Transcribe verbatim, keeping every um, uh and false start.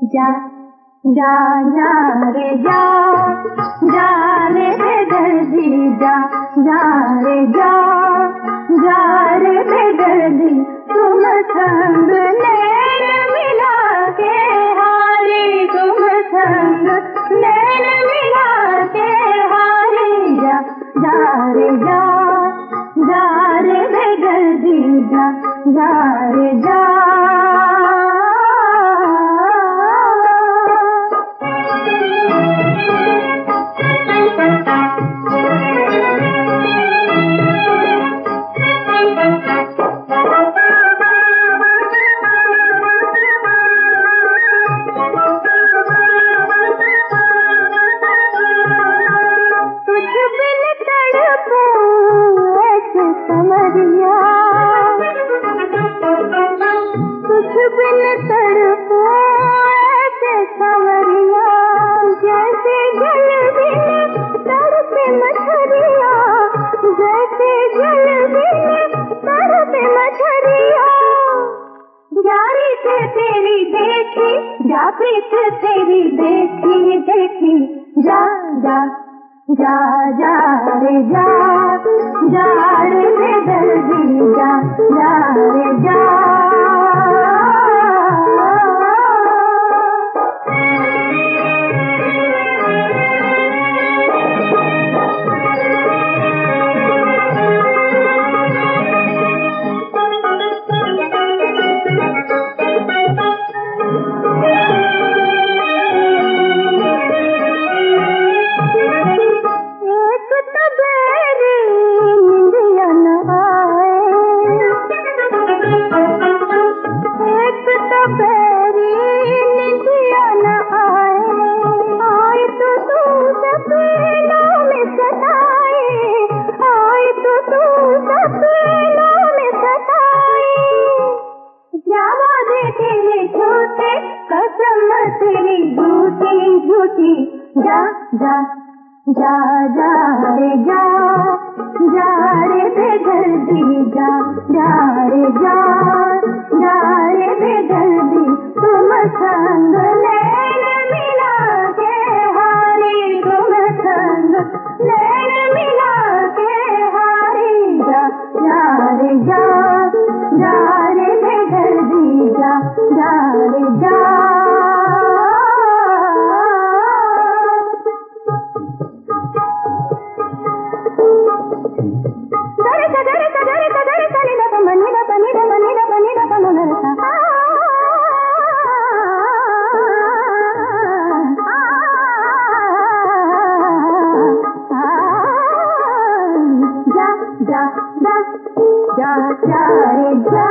जा जा जा रे जा जा रे बेदर्दी जा जा रे जा जा रे बेदर्दी तुम संग नैन मिला के हारे तुम संग नैन मिला के हारे जा जा रे जा जा रे बेदर्दी जा जा रे जा कुछ बिन तड़पो ऐसे सांवरिया जैसे जल बिन तड़पे मछरिया जैसे जल बिन तड़पे मछरिया जारी से तेरी देखी जा प्रीत तेरी देखी देखी जा जा जा जा रे जा जा रे बेदर्दी जा जा रे जा कसम तेरी झूठी झूठी जा जा जा जा रे जा जा रे बेदर्दी जा जा रे जा जा रे बेदर्दी तुम संग नैन मिला के हारे तुम संग नैन मिला के हारे जा जा रे जा जा रे बेदर्दी जा जा रे जा जा जा जा जा जा रे जा